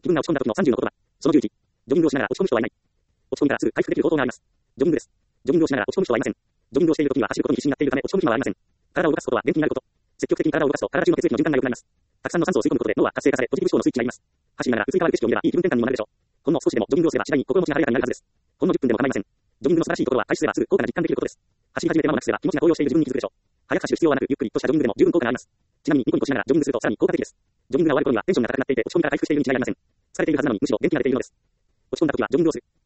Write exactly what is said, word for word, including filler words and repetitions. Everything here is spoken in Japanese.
気分が落ち込んだ時のさんじゅうの言葉。そのじゅういち。ジョギングをしながら落ち込む人はいない。落ち込んだらすぐ回復できる方法があります。ジョギングです。ジョギングをしながら落ち込む人はいません。ジョギングをしている時には走ることに必死になっているため落ち込む暇はありません。体を動かすことは元気になること。積極的に体を動かすと体中の血液の循環が良くなります。たくさんの酸素を吸い込むことで脳は活性化され、ポジティブ思考のスイッチになります。走りながら移り変わる景色を見ればいい気分転換にもなるでしょう。ほんの少しでもジョギングをすれば次第に心持ちが晴れやかになるはずです。ほんのじゅっぷんでも構いません。ジョギングの素晴らしいところは開始すればすぐ効果が実感できることです。走り始めて間もなくすれば気持ちが高揚している自分に気づくでしょう。早く走る必要はなく、ゆっくりとしたジョギングでも十分効果があります。ちなみにニコニコしながらジョギングするとさらに効果的です。ジョギングが終わる頃にはテンションが高くなっていて落ち込みから回復しているに違いありません。疲れているはずなのにむしろ元気が出ているのです。落ち込んだ時はジョギングをする。